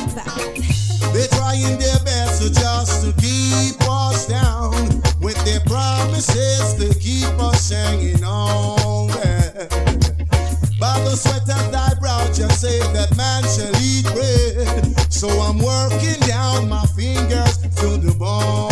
They're trying their best to just to keep us down with their promises to keep us hanging on. By the sweat of thy brow, just say that man shall eat bread. So I'm working down my fingers to the bone.